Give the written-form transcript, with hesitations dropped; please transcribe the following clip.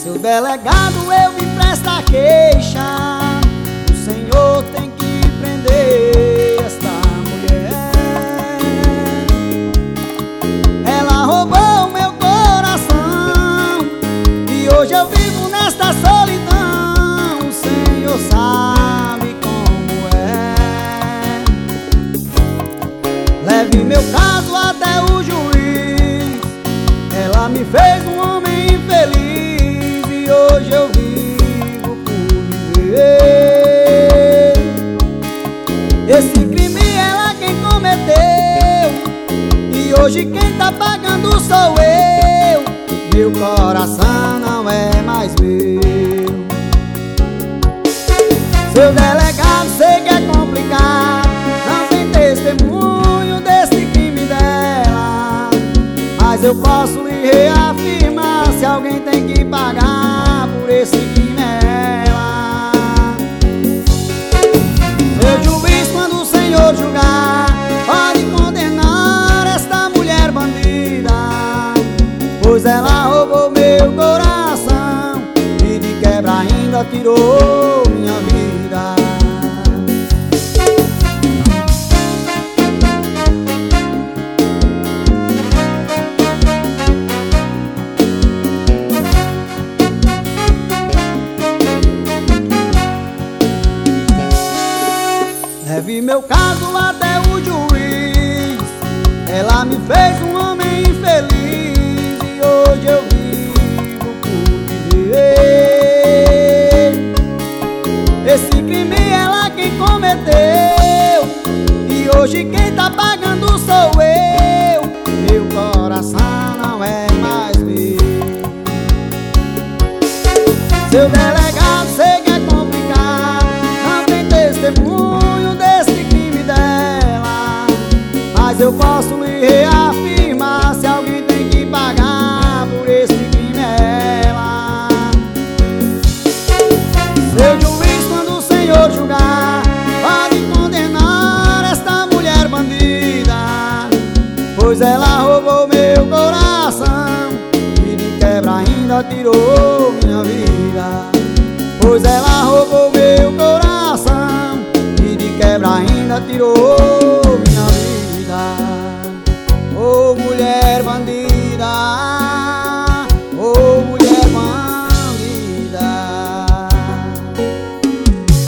Seu delegado, eu vim prestar queixa. O senhor tem que prender esta mulher. Ela roubou meu coração e hoje eu vivo nesta solidão. O senhor sabe como é. Leve meu caso até o juiz. Ela me fez um homem infeliz e hoje eu vivo por viver. Esse crime ela quem cometeu e hoje quem tá pagando sou eu. Meu coração não é mais meu. Seu delegado, sei que é complicado, não tem testemunho desse crime dela, mas eu posso lhe reafirmar: se alguém tem que pagar por esse crime é ela. Seu juiz, quando o senhor julgar, pode condenar esta mulher bandida, pois ela roubou meu coração e de quebra ainda tirou minha vida. Leve meu caso até o juiz. Ela me fez um homem infeliz e hoje eu vivo por viver. Esse crime ela quem cometeu e hoje quem tá pagando sou eu. Meu coração não é mais meu. Seu delegado, sei que é complicado, não tem testemunho desse crime dela, mas eu posso lhe reafirmar: se alguém tem que pagar por esse crime é ela. Seu juiz, quando o senhor julgar, pode condenar esta mulher bandida, pois ela roubou meu coração e de quebra ainda tirou minha vida. Pois ela roubou meu coração e de quebra ainda tirou minha vida. Ô mulher bandida,